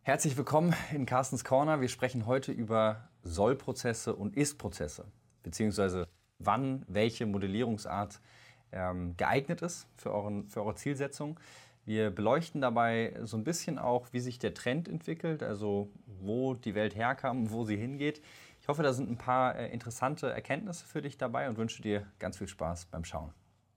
Herzlich willkommen in Carstens Corner. Wir sprechen heute über Soll-Prozesse und Ist-Prozesse, beziehungsweise wann welche Modellierungsart geeignet ist für eure Zielsetzung. Wir beleuchten dabei so ein bisschen auch, wie sich der Trend entwickelt, also wo die Welt herkam, wo sie hingeht. Ich hoffe, da sind ein paar interessante Erkenntnisse für dich dabei und wünsche dir ganz viel Spaß beim Schauen.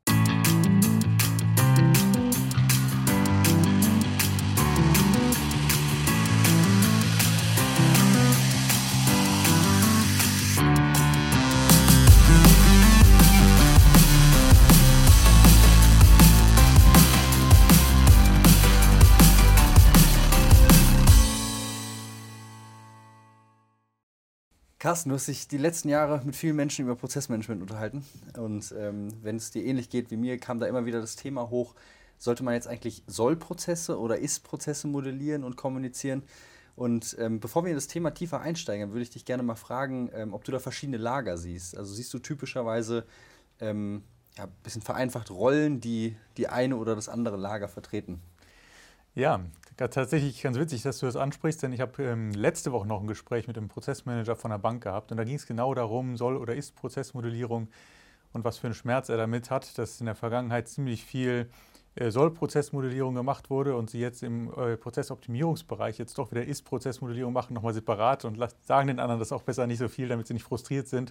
Carsten, du hast dich die letzten Jahre mit vielen Menschen über Prozessmanagement unterhalten. Und wenn es dir ähnlich geht wie mir, kam da immer wieder das Thema hoch, sollte man jetzt eigentlich Soll-Prozesse oder Ist-Prozesse modellieren und kommunizieren? Und bevor wir in das Thema tiefer einsteigen, würde ich dich gerne mal fragen, ob du da verschiedene Lager siehst. Also siehst du typischerweise ein bisschen vereinfacht Rollen, die eine oder das andere Lager vertreten? Ja, tatsächlich ganz witzig, dass du das ansprichst, denn ich habe letzte Woche noch ein Gespräch mit einem Prozessmanager von der Bank gehabt und da ging es genau darum, Soll- oder Ist-Prozessmodellierung und was für einen Schmerz er damit hat, dass in der Vergangenheit ziemlich viel Soll-Prozessmodellierung gemacht wurde und sie jetzt im Prozessoptimierungsbereich jetzt doch wieder Ist-Prozessmodellierung machen, nochmal separat und sagen den anderen das auch besser nicht so viel, damit sie nicht frustriert sind.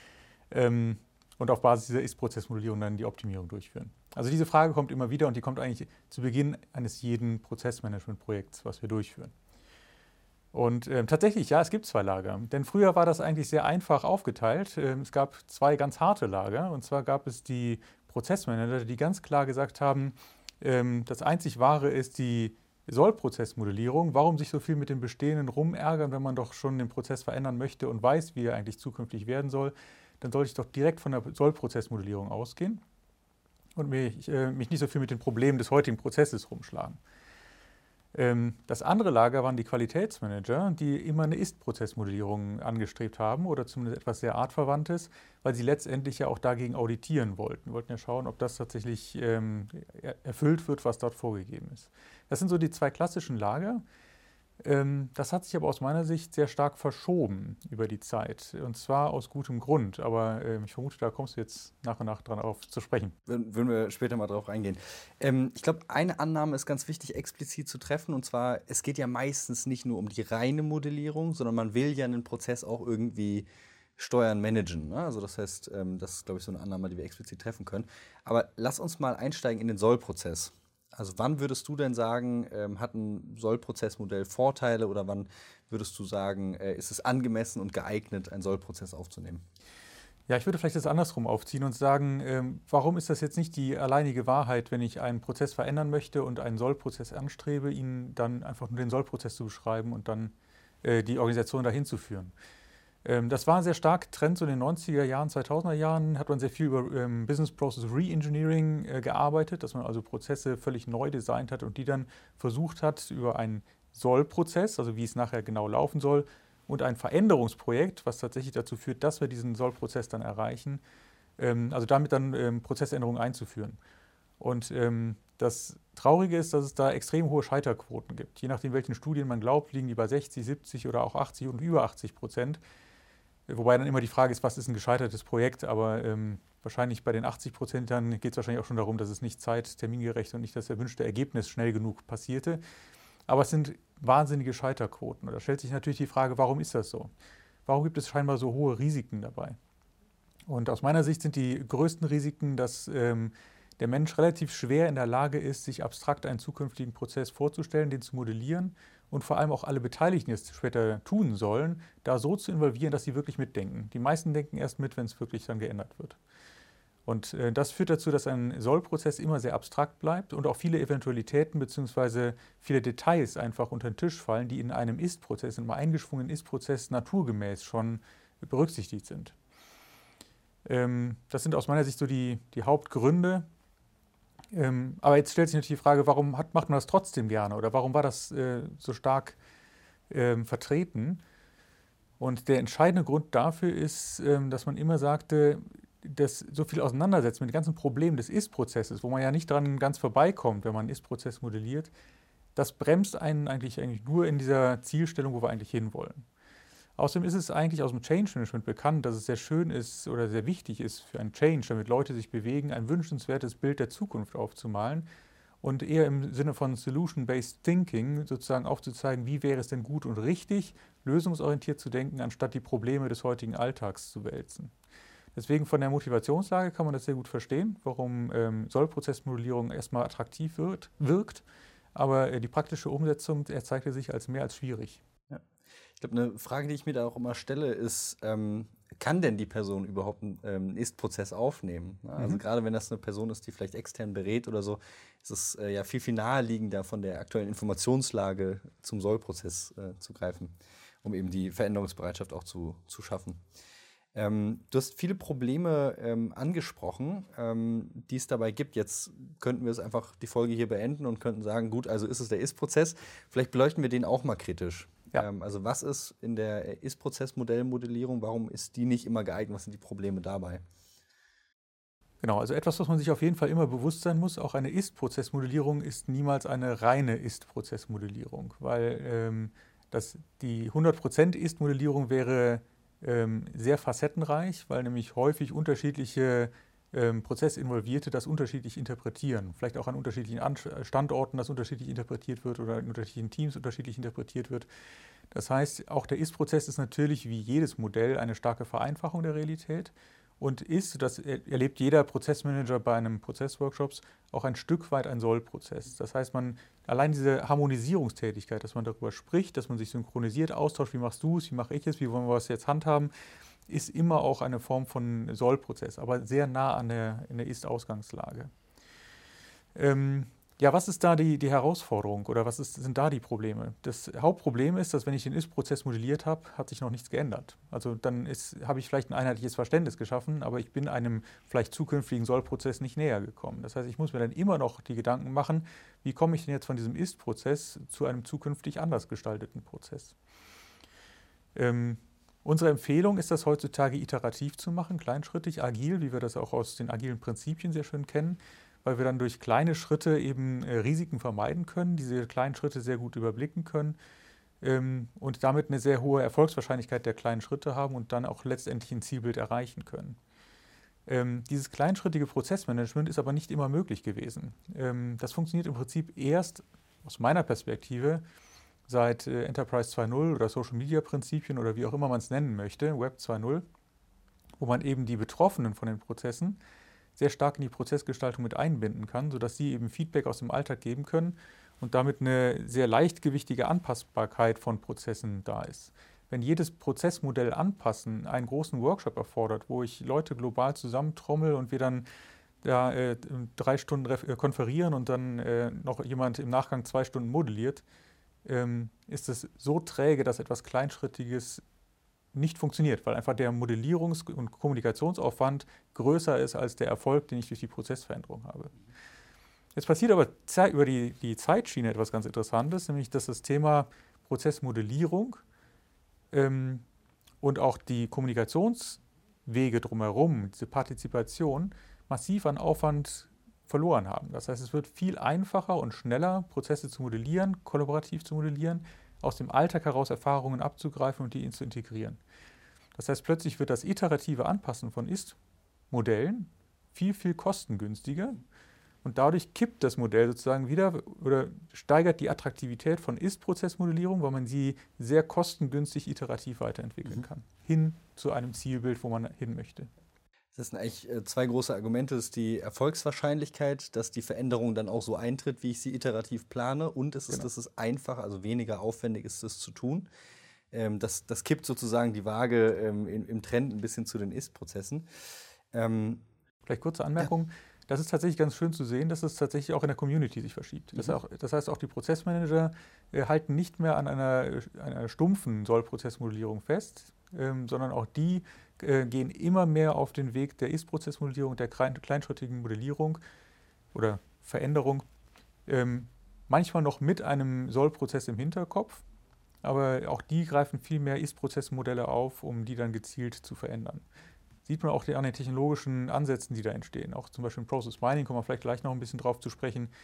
Und auf Basis dieser Ist-Prozessmodellierung dann die Optimierung durchführen. Also diese Frage kommt immer wieder und die kommt eigentlich zu Beginn eines jeden Prozessmanagement-Projekts, was wir durchführen. Und tatsächlich, ja, es gibt zwei Lager. Denn früher war das eigentlich sehr einfach aufgeteilt. Es gab zwei ganz harte Lager. Und zwar gab es die Prozessmanager, die ganz klar gesagt haben, das einzig Wahre ist die Soll-Prozessmodellierung. Warum sich so viel mit dem Bestehenden rumärgern, wenn man doch schon den Prozess verändern möchte und weiß, wie er eigentlich zukünftig werden soll? Dann sollte ich doch direkt von der Soll-Prozessmodellierung ausgehen und mich nicht so viel mit den Problemen des heutigen Prozesses rumschlagen. Das andere Lager waren die Qualitätsmanager, die immer eine Ist-Prozessmodellierung angestrebt haben oder zumindest etwas sehr Artverwandtes, weil sie letztendlich ja auch dagegen auditieren wollten. Wir wollten ja schauen, ob das tatsächlich erfüllt wird, was dort vorgegeben ist. Das sind so die zwei klassischen Lager. Das hat sich aber aus meiner Sicht sehr stark verschoben über die Zeit. Und zwar aus gutem Grund. Aber ich vermute, da kommst du jetzt nach und nach dran auf zu sprechen. Würden wir später mal drauf eingehen. Ich glaube, eine Annahme ist ganz wichtig, explizit zu treffen. Und zwar, es geht ja meistens nicht nur um die reine Modellierung, sondern man will ja einen Prozess auch irgendwie steuern, managen. Ne? Also das heißt, das ist, glaube ich, so eine Annahme, die wir explizit treffen können. Aber lass uns mal einsteigen in den Soll-Prozess. Also wann würdest du denn sagen, hat ein Soll-Prozessmodell Vorteile oder wann würdest du sagen, ist es angemessen und geeignet, einen Soll-Prozess aufzunehmen? Ja, ich würde vielleicht das andersrum aufziehen und sagen, warum ist das jetzt nicht die alleinige Wahrheit, wenn ich einen Prozess verändern möchte und einen Soll-Prozess anstrebe, ihn dann einfach nur den Soll-Prozess zu beschreiben und dann die Organisation dahin zu führen? Das war ein sehr stark Trend so in den 90er Jahren, 2000er Jahren, hat man sehr viel über Business Process Reengineering gearbeitet, dass man also Prozesse völlig neu designt hat und die dann versucht hat, über einen Soll-Prozess, also wie es nachher genau laufen soll, und ein Veränderungsprojekt, was tatsächlich dazu führt, dass wir diesen Soll-Prozess dann erreichen, also damit dann Prozessänderungen einzuführen. Und das Traurige ist, dass es da extrem hohe Scheiterquoten gibt. Je nachdem, welchen Studien man glaubt, liegen die bei 60, 70 oder auch 80 und über 80%. Wobei dann immer die Frage ist, was ist ein gescheitertes Projekt, aber wahrscheinlich bei den 80% dann geht es wahrscheinlich auch schon darum, dass es nicht termingerecht und nicht das erwünschte Ergebnis schnell genug passierte. Aber es sind wahnsinnige Scheiterquoten. Und da stellt sich natürlich die Frage, warum ist das so? Warum gibt es scheinbar so hohe Risiken dabei? Und aus meiner Sicht sind die größten Risiken, dass der Mensch relativ schwer in der Lage ist, sich abstrakt einen zukünftigen Prozess vorzustellen, den zu modellieren und vor allem auch alle Beteiligten, die es später tun sollen, da so zu involvieren, dass sie wirklich mitdenken. Die meisten denken erst mit, wenn es wirklich dann geändert wird. Und das führt dazu, dass ein Soll-Prozess immer sehr abstrakt bleibt und auch viele Eventualitäten bzw. viele Details einfach unter den Tisch fallen, die in einem Ist-Prozess, in einem eingeschwungenen Ist-Prozess naturgemäß schon berücksichtigt sind. Das sind aus meiner Sicht so die Hauptgründe. Aber jetzt stellt sich natürlich die Frage, warum macht man das trotzdem gerne oder warum war das so stark vertreten? Und der entscheidende Grund dafür ist, dass man immer sagte, dass so viel Auseinandersetzen mit den ganzen Problemen des Ist-Prozesses, wo man ja nicht dran ganz vorbeikommt, wenn man einen Ist-Prozess modelliert, Das bremst einen eigentlich nur in dieser Zielstellung, wo wir eigentlich hinwollen. Außerdem ist es eigentlich aus dem Change Management bekannt, dass es sehr schön ist oder sehr wichtig ist für einen Change, damit Leute sich bewegen, ein wünschenswertes Bild der Zukunft aufzumalen und eher im Sinne von Solution-Based Thinking sozusagen aufzuzeigen, wie wäre es denn gut und richtig, lösungsorientiert zu denken, anstatt die Probleme des heutigen Alltags zu wälzen. Deswegen von der Motivationslage kann man das sehr gut verstehen, warum Sollprozessmodellierung erstmal attraktiv wirkt, aber die praktische Umsetzung zeigte sich als mehr als schwierig. Ja. Ich glaube, eine Frage, die ich mir da auch immer stelle, ist, kann denn die Person überhaupt einen Ist-Prozess aufnehmen? Also gerade wenn das eine Person ist, die vielleicht extern berät oder so, ist es ja viel, viel naheliegender, von der aktuellen Informationslage zum Soll-Prozess zu greifen, um eben die Veränderungsbereitschaft auch zu schaffen. Du hast viele Probleme angesprochen, die es dabei gibt. Jetzt könnten wir es einfach die Folge hier beenden und könnten sagen, gut, also ist es der Ist-Prozess. Vielleicht beleuchten wir den auch mal kritisch. Ja. Also was ist in der Ist-Prozess-Modellmodellierung, warum ist die nicht immer geeignet? Was sind die Probleme dabei? Genau, also etwas, was man sich auf jeden Fall immer bewusst sein muss, auch eine Ist-Prozess-Modellierung ist niemals eine reine Ist-Prozess-Modellierung, weil die 100% Ist-Modellierung wäre sehr facettenreich, weil nämlich häufig unterschiedliche Prozessinvolvierte das unterschiedlich interpretieren. Vielleicht auch an unterschiedlichen Standorten das unterschiedlich interpretiert wird oder in unterschiedlichen Teams unterschiedlich interpretiert wird. Das heißt, auch der Ist-Prozess ist natürlich wie jedes Modell eine starke Vereinfachung der Realität und ist, das erlebt jeder Prozessmanager bei einem Prozessworkshops, auch ein Stück weit ein Soll-Prozess. Das heißt, allein diese Harmonisierungstätigkeit, dass man darüber spricht, dass man sich synchronisiert, austauscht, wie machst du es, wie mache ich es, wie wollen wir es jetzt handhaben, ist immer auch eine Form von Soll-Prozess, aber sehr nah in der Ist-Ausgangslage. Ja, was ist da die Herausforderung oder sind da die Probleme? Das Hauptproblem ist, dass wenn ich den Ist-Prozess modelliert habe, hat sich noch nichts geändert. Also dann habe ich vielleicht ein einheitliches Verständnis geschaffen, aber ich bin einem vielleicht zukünftigen Soll-Prozess nicht näher gekommen. Das heißt, ich muss mir dann immer noch die Gedanken machen, wie komme ich denn jetzt von diesem Ist-Prozess zu einem zukünftig anders gestalteten Prozess? Unsere Empfehlung ist, das heutzutage iterativ zu machen, kleinschrittig, agil, wie wir das auch aus den agilen Prinzipien sehr schön kennen, weil wir dann durch kleine Schritte eben Risiken vermeiden können, diese kleinen Schritte sehr gut überblicken können und damit eine sehr hohe Erfolgswahrscheinlichkeit der kleinen Schritte haben und dann auch letztendlich ein Zielbild erreichen können. Dieses kleinschrittige Prozessmanagement ist aber nicht immer möglich gewesen. Das funktioniert im Prinzip erst aus meiner Perspektive seit Enterprise 2.0 oder Social Media Prinzipien oder wie auch immer man es nennen möchte, Web 2.0, wo man eben die Betroffenen von den Prozessen sehr stark in die Prozessgestaltung mit einbinden kann, sodass sie eben Feedback aus dem Alltag geben können und damit eine sehr leichtgewichtige Anpassbarkeit von Prozessen da ist. Wenn jedes Prozessmodell anpassen einen großen Workshop erfordert, wo ich Leute global zusammentrommel und wir dann 3 Stunden konferieren und dann noch jemand im Nachgang 2 Stunden modelliert, ist es so träge, dass etwas Kleinschrittiges nicht funktioniert, weil einfach der Modellierungs- und Kommunikationsaufwand größer ist als der Erfolg, den ich durch die Prozessveränderung habe. Jetzt passiert aber über die Zeitschiene etwas ganz Interessantes, nämlich dass das Thema Prozessmodellierung und auch die Kommunikationswege drumherum, diese Partizipation, massiv an Aufwand verloren haben. Das heißt, es wird viel einfacher und schneller, Prozesse zu modellieren, kollaborativ zu modellieren, aus dem Alltag heraus Erfahrungen abzugreifen und die zu integrieren. Das heißt, plötzlich wird das iterative Anpassen von Ist-Modellen viel, viel kostengünstiger und dadurch kippt das Modell sozusagen wieder oder steigert die Attraktivität von Ist-Prozessmodellierung, weil man sie sehr kostengünstig iterativ weiterentwickeln kann, hin zu einem Zielbild, wo man hin möchte. Das sind eigentlich 2 große Argumente. Das ist die Erfolgswahrscheinlichkeit, dass die Veränderung dann auch so eintritt, wie ich sie iterativ plane. Und es ist, dass es einfacher, also weniger aufwendig ist, das zu tun. Das kippt sozusagen die Waage im Trend ein bisschen zu den Ist-Prozessen. Vielleicht kurze Anmerkung. Ja. Das ist tatsächlich ganz schön zu sehen, dass es tatsächlich auch in der Community sich verschiebt. Das heißt, auch die Prozessmanager halten nicht mehr an einer stumpfen Soll-Prozessmodellierung fest, sondern auch die gehen immer mehr auf den Weg der Ist-Prozessmodellierung, der kleinschrittigen Modellierung oder Veränderung. Manchmal noch mit einem Soll-Prozess im Hinterkopf, aber auch die greifen viel mehr Ist-Prozessmodelle auf, um die dann gezielt zu verändern. Sieht man auch an den technologischen Ansätzen, die da entstehen. Auch zum Beispiel im Process Mining kommen wir vielleicht gleich noch ein bisschen drauf zu sprechen.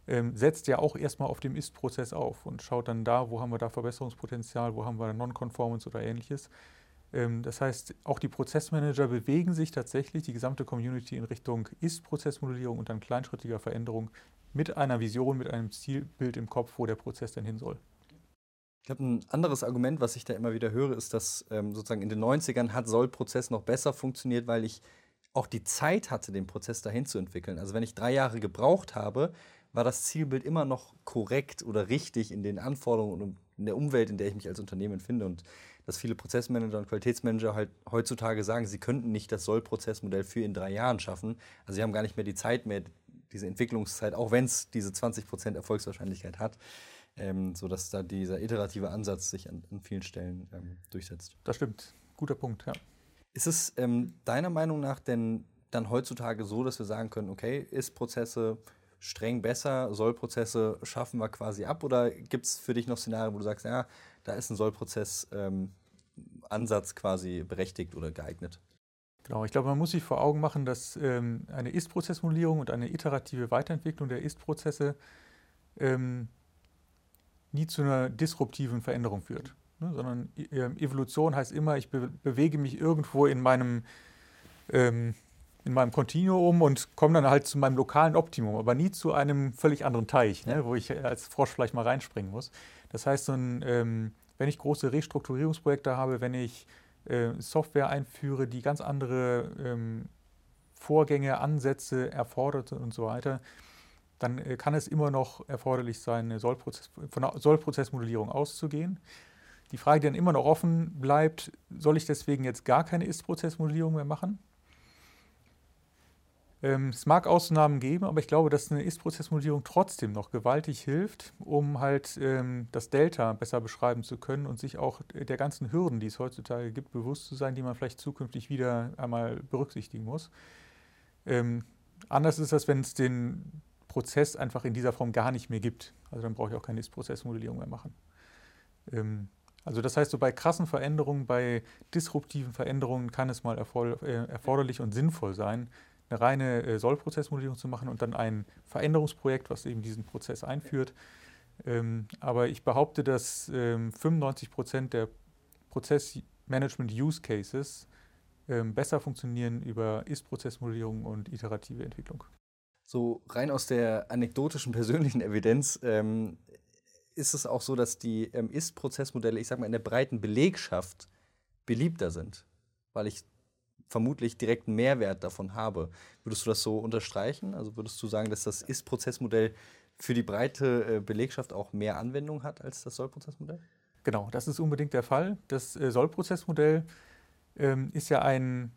setzt ja auch erstmal auf dem Ist-Prozess auf und schaut dann da, wo haben wir da Verbesserungspotenzial, wo haben wir Non-Conformance oder ähnliches. Das heißt, auch die Prozessmanager bewegen sich tatsächlich, die gesamte Community, in Richtung Ist-Prozessmodellierung und dann kleinschrittiger Veränderung mit einer Vision, mit einem Zielbild im Kopf, wo der Prozess denn hin soll. Ich glaube, ein anderes Argument, was ich da immer wieder höre, ist, dass sozusagen in den 90ern hat Soll-Prozess noch besser funktioniert, weil ich auch die Zeit hatte, den Prozess dahin zu entwickeln. Also wenn ich 3 Jahre gebraucht habe, war das Zielbild immer noch korrekt oder richtig in den Anforderungen und in der Umwelt, in der ich mich als Unternehmen finde. Und dass viele Prozessmanager und Qualitätsmanager halt heutzutage sagen, sie könnten nicht das Soll-Prozessmodell für in 3 Jahren schaffen. Also sie haben gar nicht mehr die Zeit mehr, diese Entwicklungszeit, auch wenn es diese 20% Erfolgswahrscheinlichkeit hat, sodass da dieser iterative Ansatz sich an vielen Stellen durchsetzt. Das stimmt. Guter Punkt, ja. Ist es deiner Meinung nach denn dann heutzutage so, dass wir sagen können, okay, Ist-Prozesse streng besser, Soll-Prozesse schaffen wir quasi ab? Oder gibt es für dich noch Szenarien, wo du sagst, ja, da ist ein Soll-Prozess-Ansatz quasi berechtigt oder geeignet? Genau, ich glaube, man muss sich vor Augen machen, dass eine Ist-Prozessmodellierung und eine iterative Weiterentwicklung der Ist-Prozesse nie zu einer disruptiven Veränderung führt. Ne? Sondern Evolution heißt immer, ich bewege mich irgendwo in meinem Kontinuum und komme dann halt zu meinem lokalen Optimum, aber nie zu einem völlig anderen Teich, ne, wo ich als Frosch vielleicht mal reinspringen muss. Das heißt, wenn ich große Restrukturierungsprojekte habe, wenn ich Software einführe, die ganz andere Vorgänge, Ansätze erfordert und so weiter, dann kann es immer noch erforderlich sein, von einer Soll-Prozessmodellierung auszugehen. Die Frage, die dann immer noch offen bleibt, soll ich deswegen jetzt gar keine Ist-Prozessmodellierung mehr machen? Es mag Ausnahmen geben, aber ich glaube, dass eine Ist-Prozessmodellierung trotzdem noch gewaltig hilft, um halt das Delta besser beschreiben zu können und sich auch der ganzen Hürden, die es heutzutage gibt, bewusst zu sein, die man vielleicht zukünftig wieder einmal berücksichtigen muss. Anders ist das, wenn es den Prozess einfach in dieser Form gar nicht mehr gibt. Also dann brauche ich auch keine Ist-Prozessmodellierung mehr machen. Also das heißt, so bei krassen Veränderungen, bei disruptiven Veränderungen kann es mal erforderlich und sinnvoll sein, eine reine Soll-Prozessmodellierung zu machen und dann ein Veränderungsprojekt, was eben diesen Prozess einführt. Aber ich behaupte, dass 95% der Prozessmanagement-Use-Cases besser funktionieren über Ist-Prozessmodellierung und iterative Entwicklung. So rein aus der anekdotischen persönlichen Evidenz ist es auch so, dass die Ist-Prozessmodelle, ich sag mal, in der breiten Belegschaft beliebter sind, weil ich vermutlich direkt einen Mehrwert davon habe. Würdest du das so unterstreichen? Also würdest du sagen, dass das Ist-Prozessmodell für die breite Belegschaft auch mehr Anwendung hat als das Soll-Prozessmodell? Genau, das ist unbedingt der Fall. Das Soll-Prozessmodell ist ja ein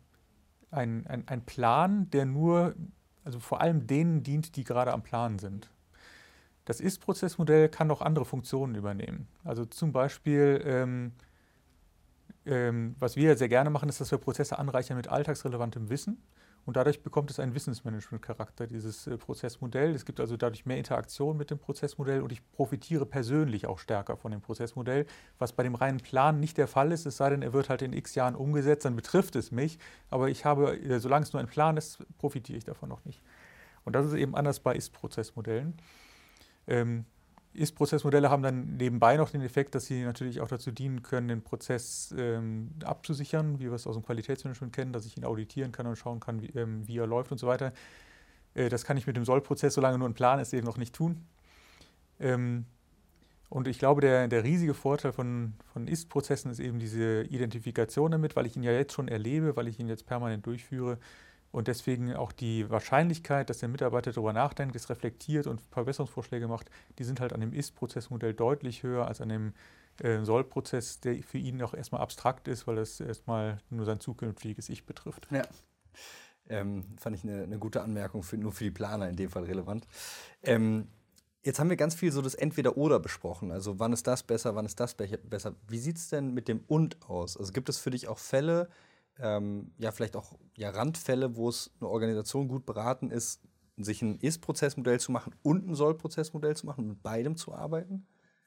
Plan, der nur, also vor allem denen dient, die gerade am Plan sind. Das Ist-Prozessmodell kann auch andere Funktionen übernehmen. Also zum Beispiel, was wir sehr gerne machen, ist, dass wir Prozesse anreichern mit alltagsrelevantem Wissen. Und dadurch bekommt es einen Wissensmanagement-Charakter, dieses Prozessmodell. Es gibt also dadurch mehr Interaktion mit dem Prozessmodell und ich profitiere persönlich auch stärker von dem Prozessmodell, was bei dem reinen Plan nicht der Fall ist, es sei denn, er wird halt in x Jahren umgesetzt, dann betrifft es mich. Aber ich habe, solange es nur ein Plan ist, profitiere ich davon noch nicht. Und das ist eben anders bei Ist-Prozessmodellen. Ist-Prozessmodelle haben dann nebenbei noch den Effekt, dass sie natürlich auch dazu dienen können, den Prozess abzusichern, wie wir es aus dem Qualitätsmanagement kennen, dass ich ihn auditieren kann und schauen kann, wie er läuft und so weiter. Das kann ich mit dem Soll-Prozess, solange nur ein Plan ist, eben noch nicht tun. Und ich glaube, der riesige Vorteil von Ist-Prozessen ist eben diese Identifikation damit, weil ich ihn ja jetzt schon erlebe, weil ich ihn jetzt permanent durchführe. Und deswegen auch die Wahrscheinlichkeit, dass der Mitarbeiter darüber nachdenkt, es reflektiert und Verbesserungsvorschläge macht, die sind halt an dem Ist-Prozessmodell deutlich höher als an dem Soll-Prozess, der für ihn auch erstmal abstrakt ist, weil das erstmal nur sein zukünftiges Ich betrifft. Ja, fand ich eine gute Anmerkung, nur für die Planer in dem Fall relevant. Jetzt haben wir ganz viel so das Entweder-Oder besprochen. Also wann ist das besser, wann ist das besser. Wie sieht es denn mit dem Und aus? Also gibt es für dich auch Fälle, vielleicht auch Randfälle, wo es eine Organisation gut beraten ist, sich ein Ist-Prozessmodell zu machen und ein Soll-Prozessmodell zu machen und mit beidem zu arbeiten?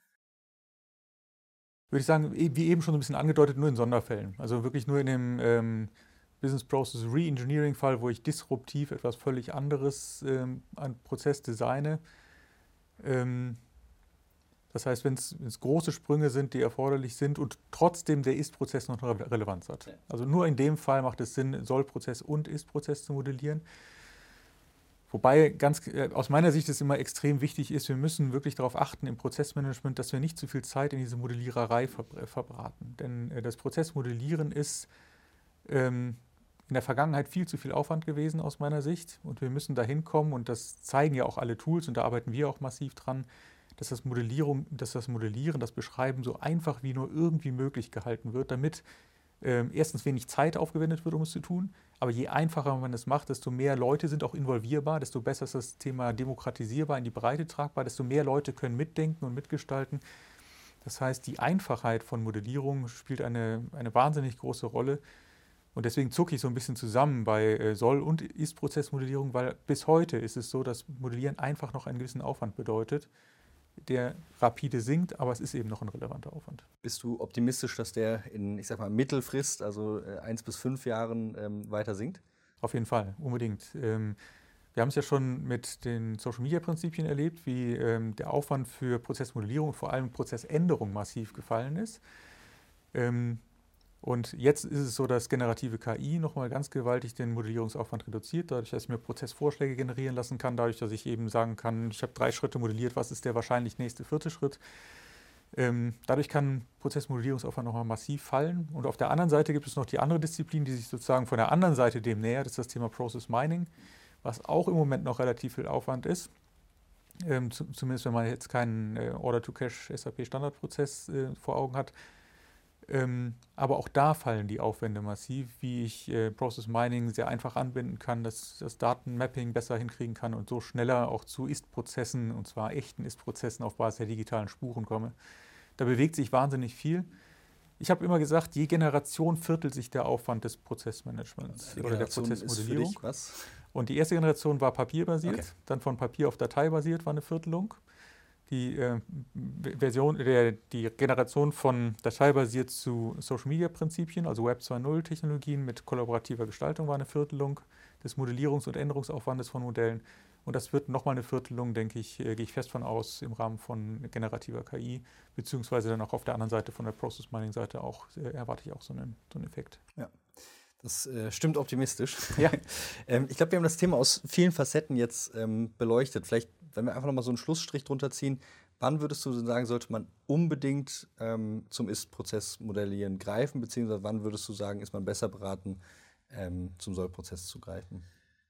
Würde ich sagen, wie eben schon so ein bisschen angedeutet, nur in Sonderfällen. Also wirklich nur in dem Business Process Re-Engineering-Fall, wo ich disruptiv etwas völlig anderes an Prozess designe. Das heißt, wenn es große Sprünge sind, die erforderlich sind und trotzdem der Ist-Prozess noch eine Relevanz hat. Ja. Also nur in dem Fall macht es Sinn, Soll-Prozess und Ist-Prozess zu modellieren. Wobei aus meiner Sicht es immer extrem wichtig ist, wir müssen wirklich darauf achten im Prozessmanagement, dass wir nicht zu viel Zeit in diese Modelliererei verbraten. Denn das Prozessmodellieren ist in der Vergangenheit viel zu viel Aufwand gewesen aus meiner Sicht. Und wir müssen da hinkommen, und das zeigen ja auch alle Tools, und da arbeiten wir auch massiv dran, dass das Modellieren, das Beschreiben so einfach wie nur irgendwie möglich gehalten wird, damit erstens wenig Zeit aufgewendet wird, um es zu tun. Aber je einfacher man es macht, desto mehr Leute sind auch involvierbar, desto besser ist das Thema demokratisierbar, in die Breite tragbar, desto mehr Leute können mitdenken und mitgestalten. Das heißt, die Einfachheit von Modellierung spielt eine wahnsinnig große Rolle. Und deswegen zucke ich so ein bisschen zusammen bei Soll- und Ist-Prozessmodellierung, weil bis heute ist es so, dass Modellieren einfach noch einen gewissen Aufwand bedeutet, der rapide sinkt, aber es ist eben noch ein relevanter Aufwand. Bist du optimistisch, dass der in, ich sag mal, Mittelfrist, also 1 bis 5 Jahren weiter sinkt? Auf jeden Fall, unbedingt. Wir haben es ja schon mit den Social-Media-Prinzipien erlebt, wie der Aufwand für Prozessmodellierung und vor allem Prozessänderung massiv gefallen ist. Und jetzt ist es so, dass generative KI nochmal ganz gewaltig den Modellierungsaufwand reduziert, dadurch, dass ich mir Prozessvorschläge generieren lassen kann, dadurch, dass ich eben sagen kann, ich habe 3 Schritte modelliert, was ist der wahrscheinlich nächste 4. Schritt. Dadurch kann Prozessmodellierungsaufwand nochmal massiv fallen. Und auf der anderen Seite gibt es noch die andere Disziplin, die sich sozusagen von der anderen Seite dem nähert, das ist das Thema Process Mining, was auch im Moment noch relativ viel Aufwand ist. Zumindest wenn man jetzt keinen Order-to-Cash-SAP-Standardprozess vor Augen hat. Aber auch da fallen die Aufwände massiv, wie ich Process Mining sehr einfach anbinden kann, dass das Datenmapping besser hinkriegen kann und so schneller auch zu Ist-Prozessen, und zwar echten Ist-Prozessen auf Basis der digitalen Spuren komme. Da bewegt sich wahnsinnig viel. Ich habe immer gesagt, je Generation viertelt sich der Aufwand des Prozessmanagements oder der Prozessmodellierung. Ist für dich was? Und die erste Generation war papierbasiert, okay. Dann von Papier auf Datei basiert war eine Viertelung. Die Generation von dateibasiert zu Social-Media-Prinzipien, also Web 2.0-Technologien mit kollaborativer Gestaltung war eine Viertelung des Modellierungs- und Änderungsaufwandes von Modellen. Und das wird nochmal eine Viertelung, denke ich, gehe ich fest von aus, im Rahmen von generativer KI, beziehungsweise dann auch auf der anderen Seite, von der Process-Mining-Seite auch, erwarte ich auch so einen Effekt. Ja. Das stimmt optimistisch. Ja. Ich glaube, wir haben das Thema aus vielen Facetten jetzt beleuchtet. Vielleicht, wenn wir einfach nochmal so einen Schlussstrich drunter ziehen, wann würdest du sagen, sollte man unbedingt zum Ist-Prozess-Modellieren greifen, beziehungsweise wann würdest du sagen, ist man besser beraten, zum Soll-Prozess zu greifen?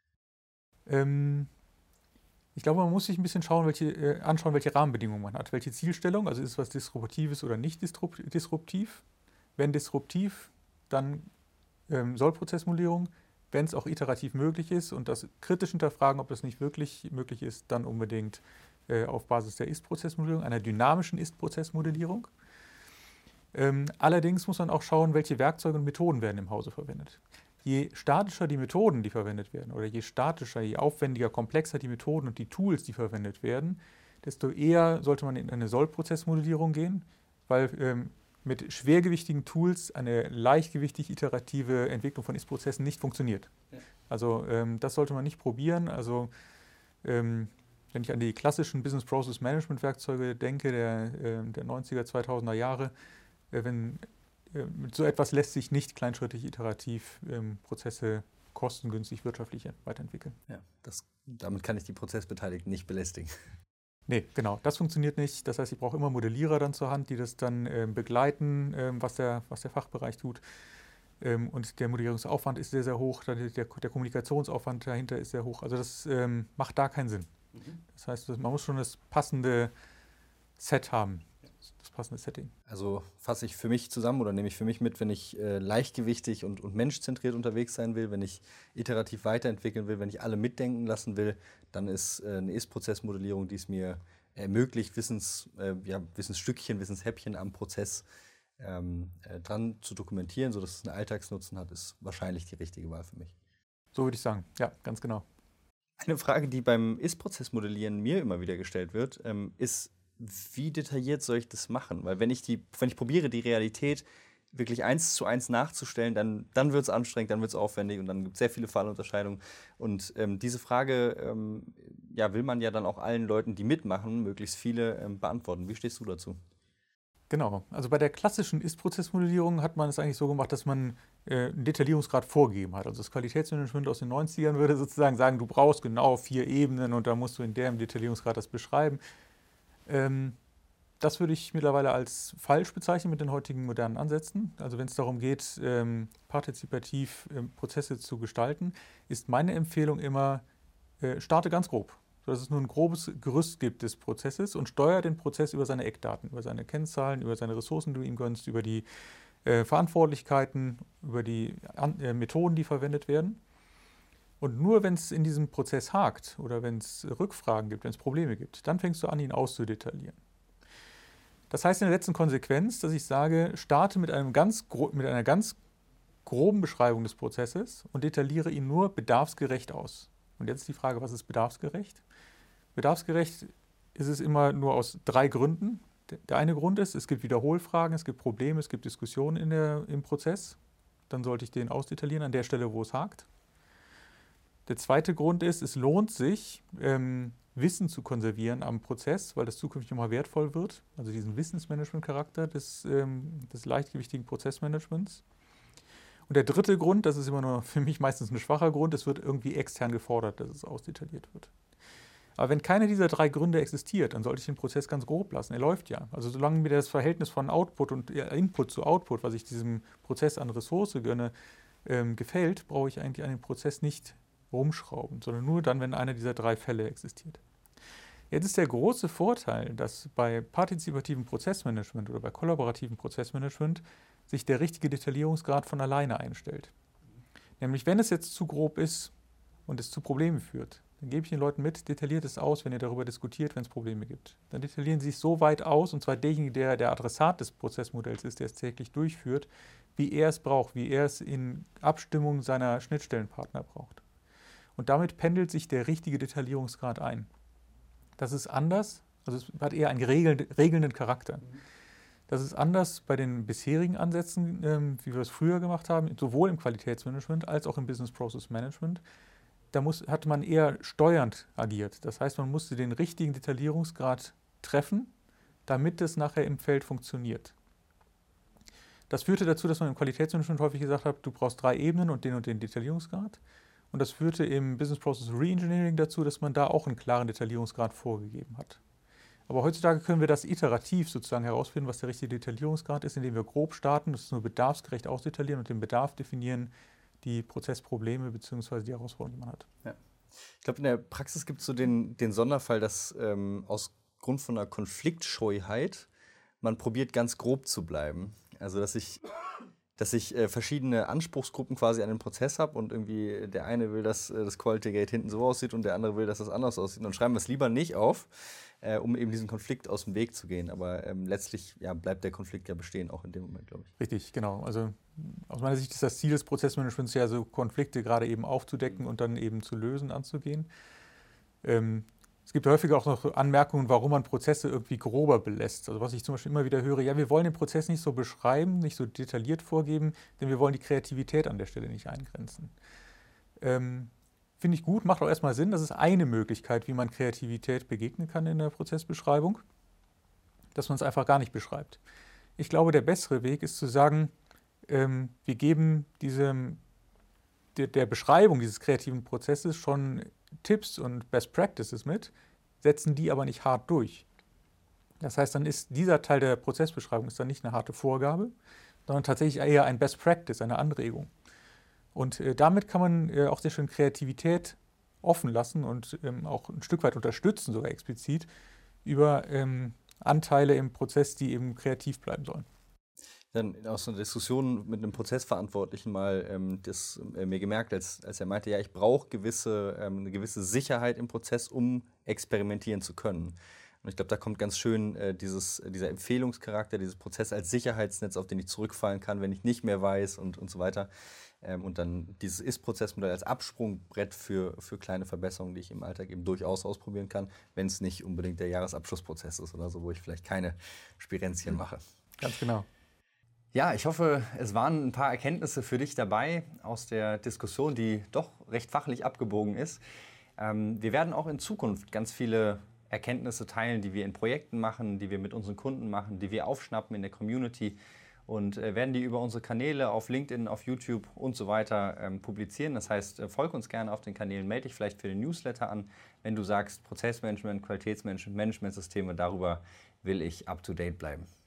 Ich glaube, man muss sich ein bisschen anschauen, welche Rahmenbedingungen man hat. Welche Zielstellung, also ist es was Disruptives oder nicht disruptiv? Wenn disruptiv, dann Soll-Prozessmodellierung, wenn es auch iterativ möglich ist und das kritisch hinterfragen, ob das nicht wirklich möglich ist, dann unbedingt auf Basis der Ist-Prozessmodellierung, einer dynamischen Ist-Prozessmodellierung. Allerdings muss man auch schauen, welche Werkzeuge und Methoden werden im Hause verwendet. Je statischer die Methoden, die verwendet werden, oder je statischer, je aufwendiger, komplexer die Methoden und die Tools, die verwendet werden, desto eher sollte man in eine Soll-Prozessmodellierung gehen, weil mit schwergewichtigen Tools eine leichtgewichtig iterative Entwicklung von Ist-Prozessen nicht funktioniert. Ja. Also das sollte man nicht probieren. Also wenn ich an die klassischen Business Process Management Werkzeuge denke, der 90er, 2000er Jahre, mit so etwas lässt sich nicht kleinschrittig iterativ Prozesse kostengünstig wirtschaftlich weiterentwickeln. Ja, damit kann ich die Prozessbeteiligten nicht belästigen. Nee, genau, das funktioniert nicht. Das heißt, ich brauche immer Modellierer dann zur Hand, die das dann begleiten, was der Fachbereich tut. Und der Modellierungsaufwand ist sehr, sehr hoch, der Kommunikationsaufwand dahinter ist sehr hoch. Also das macht da keinen Sinn. Das heißt, man muss schon das passende Set haben, das passende Setting. Also fasse ich für mich zusammen oder nehme ich für mich mit, wenn ich leichtgewichtig und menschzentriert unterwegs sein will, wenn ich iterativ weiterentwickeln will, wenn ich alle mitdenken lassen will, dann ist eine Ist-Prozessmodellierung, die es mir ermöglicht, Wissensstückchen, Wissenshäppchen am Prozess dran zu dokumentieren, sodass es einen Alltagsnutzen hat, ist wahrscheinlich die richtige Wahl für mich. So würde ich sagen, ja, ganz genau. Eine Frage, die beim Ist-Prozessmodellieren mir immer wieder gestellt wird, ist, wie detailliert soll ich das machen? Weil wenn ich probiere, die Realität wirklich 1:1 nachzustellen, dann wird es anstrengend, dann wird es aufwendig und dann gibt es sehr viele Fallunterscheidungen. Und diese Frage will man ja dann auch allen Leuten, die mitmachen, möglichst viele beantworten. Wie stehst du dazu? Genau. Also bei der klassischen Ist-Prozessmodellierung hat man es eigentlich so gemacht, dass man einen Detaillierungsgrad vorgegeben hat. Also das Qualitätsmanagement aus den 90ern würde sozusagen sagen, du brauchst genau 4 Ebenen und da musst du in dem Detaillierungsgrad das beschreiben. Das würde ich mittlerweile als falsch bezeichnen mit den heutigen modernen Ansätzen. Also wenn es darum geht, partizipativ Prozesse zu gestalten, ist meine Empfehlung immer, starte ganz grob, sodass es nur ein grobes Gerüst gibt des Prozesses und steuere den Prozess über seine Eckdaten, über seine Kennzahlen, über seine Ressourcen, die du ihm gönnst, über die Verantwortlichkeiten, über die Methoden, die verwendet werden. Und nur wenn es in diesem Prozess hakt oder wenn es Rückfragen gibt, wenn es Probleme gibt, dann fängst du an, ihn auszudetaillieren. Das heißt in der letzten Konsequenz, dass ich sage, starte mit einer ganz groben Beschreibung des Prozesses und detailliere ihn nur bedarfsgerecht aus. Und jetzt die Frage, was ist bedarfsgerecht? Bedarfsgerecht ist es immer nur aus 3 Gründen. Der eine Grund ist, es gibt Wiederholfragen, es gibt Probleme, es gibt Diskussionen im Prozess. Dann sollte ich den ausdetaillieren an der Stelle, wo es hakt. Der zweite Grund ist, es lohnt sich, Wissen zu konservieren am Prozess, weil das zukünftig nochmal wertvoll wird. Also diesen Wissensmanagement-Charakter des leichtgewichtigen Prozessmanagements. Und der dritte Grund, das ist immer nur für mich meistens ein schwacher Grund, es wird irgendwie extern gefordert, dass es ausdetailliert wird. Aber wenn keiner dieser 3 Gründe existiert, dann sollte ich den Prozess ganz grob lassen. Er läuft ja. Also solange mir das Verhältnis von Output und Input zu Output, was ich diesem Prozess an Ressource gönne, gefällt, brauche ich eigentlich an dem Prozess nicht rumschrauben, sondern nur dann, wenn einer dieser 3 Fälle existiert. Jetzt ist der große Vorteil, dass bei partizipativem Prozessmanagement oder bei kollaborativem Prozessmanagement sich der richtige Detaillierungsgrad von alleine einstellt. Nämlich, wenn es jetzt zu grob ist und es zu Problemen führt, dann gebe ich den Leuten mit, detailliert es aus, wenn ihr darüber diskutiert, wenn es Probleme gibt. Dann detaillieren sie es so weit aus, und zwar derjenige, der Adressat des Prozessmodells ist, der es täglich durchführt, wie er es braucht, wie er es in Abstimmung seiner Schnittstellenpartner braucht. Und damit pendelt sich der richtige Detaillierungsgrad ein. Das ist anders, also es hat eher einen regelnden Charakter. Das ist anders bei den bisherigen Ansätzen, wie wir es früher gemacht haben, sowohl im Qualitätsmanagement als auch im Business Process Management. Da hat man eher steuernd agiert. Das heißt, man musste den richtigen Detaillierungsgrad treffen, damit es nachher im Feld funktioniert. Das führte dazu, dass man im Qualitätsmanagement häufig gesagt hat, du brauchst 3 Ebenen und den Detaillierungsgrad. Und das führte im Business Process Reengineering dazu, dass man da auch einen klaren Detaillierungsgrad vorgegeben hat. Aber heutzutage können wir das iterativ sozusagen herausfinden, was der richtige Detaillierungsgrad ist, indem wir grob starten, das nur bedarfsgerecht ausdetaillieren und den Bedarf definieren, die Prozessprobleme bzw. die Herausforderungen, die man hat. Ja. Ich glaube, in der Praxis gibt es so den Sonderfall, dass aus Grund von einer Konfliktscheuheit man probiert, ganz grob zu bleiben. Also, dass ich verschiedene Anspruchsgruppen quasi an den Prozess habe und irgendwie der eine will, dass das Quality Gate hinten so aussieht und der andere will, dass das anders aussieht. Und dann schreiben wir es lieber nicht auf, um eben diesen Konflikt aus dem Weg zu gehen. Aber letztlich bleibt der Konflikt ja bestehen, auch in dem Moment, glaube ich. Richtig, genau. Also aus meiner Sicht ist das Ziel des Prozessmanagements ja so, Konflikte gerade eben aufzudecken und dann eben zu lösen, anzugehen. Es gibt häufiger auch noch Anmerkungen, warum man Prozesse irgendwie grober belässt. Also was ich zum Beispiel immer wieder höre, ja, wir wollen den Prozess nicht so beschreiben, nicht so detailliert vorgeben, denn wir wollen die Kreativität an der Stelle nicht eingrenzen. Finde ich gut, macht auch erstmal Sinn. Das ist eine Möglichkeit, wie man Kreativität begegnen kann in der Prozessbeschreibung, dass man es einfach gar nicht beschreibt. Ich glaube, der bessere Weg ist zu sagen, wir geben der Beschreibung dieses kreativen Prozesses schon Tipps und Best Practices mit, setzen die aber nicht hart durch. Das heißt, dann ist dieser Teil der Prozessbeschreibung ist dann nicht eine harte Vorgabe, sondern tatsächlich eher ein Best Practice, eine Anregung. Und damit kann man auch sehr schön Kreativität offen lassen und auch ein Stück weit unterstützen, sogar explizit, über Anteile im Prozess, die eben kreativ bleiben sollen. Dann aus einer Diskussion mit einem Prozessverantwortlichen mal mir gemerkt, als er meinte, ja, ich brauche eine gewisse Sicherheit im Prozess, um experimentieren zu können. Und ich glaube, da kommt ganz schön dieser Empfehlungscharakter, dieses Prozess als Sicherheitsnetz, auf den ich zurückfallen kann, wenn ich nicht mehr weiß und so weiter. Und dann dieses Ist-Prozessmodell als Absprungbrett für kleine Verbesserungen, die ich im Alltag eben durchaus ausprobieren kann, wenn es nicht unbedingt der Jahresabschlussprozess ist oder so, wo ich vielleicht keine Spirenzchen mache. Ganz genau. Ja, ich hoffe, es waren ein paar Erkenntnisse für dich dabei aus der Diskussion, die doch recht fachlich abgebogen ist. Wir werden auch in Zukunft ganz viele Erkenntnisse teilen, die wir in Projekten machen, die wir mit unseren Kunden machen, die wir aufschnappen in der Community und werden die über unsere Kanäle auf LinkedIn, auf YouTube und so weiter publizieren. Das heißt, folg uns gerne auf den Kanälen, melde dich vielleicht für den Newsletter an, wenn du sagst, Prozessmanagement, Qualitätsmanagement, Managementsysteme, darüber will ich up to date bleiben.